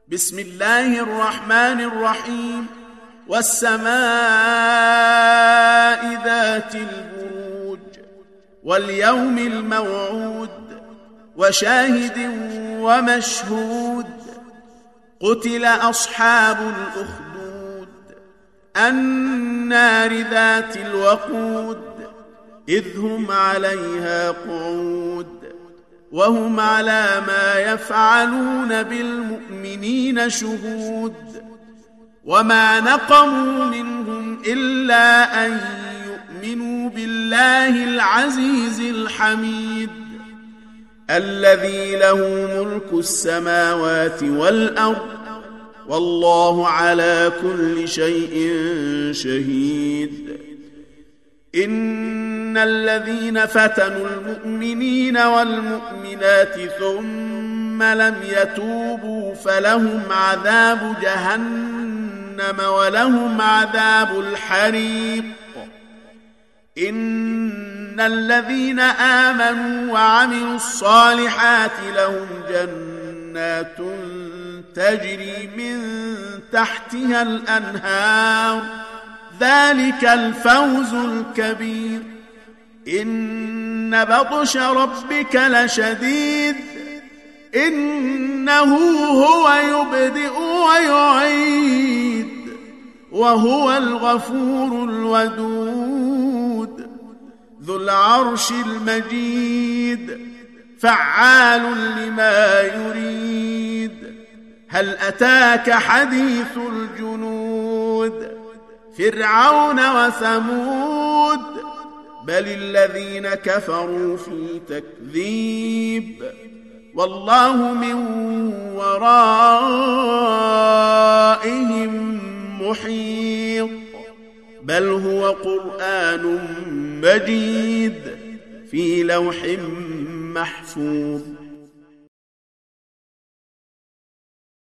بسم الله الرحمن الرحيم. والسماء ذات البروج واليوم الموعود وشاهد ومشهود. قتل أصحاب الأخدود النار ذات الوقود إذ هم عليها قعود وهم على ما يفعلون بالمؤمنين شهود. وما نقموا منهم إلا أن يؤمنوا بالله العزيز الحميد الذي له ملك السماوات والأرض والله على كل شيء شهيد. إن الذين فتنوا المؤمنين والمؤمنات ثم لم يتوبوا فلهم عذاب جهنم ولهم عذاب الحريق. إن الذين آمنوا وعملوا الصالحات لهم جنات تجري من تحتها الأنهار ذلك الفوز الكبير. إن بطش ربك لشديد إنه هو يبدئ ويعيد وهو الغفور الودود ذو العرش المجيد فعال لما يريد. هل أتاك حديث الجنود فرعون وثمود بل الذين كفروا في تكذيب والله من ورائهم محيط. بل هو قرآن مجيد في لوح محفوظ.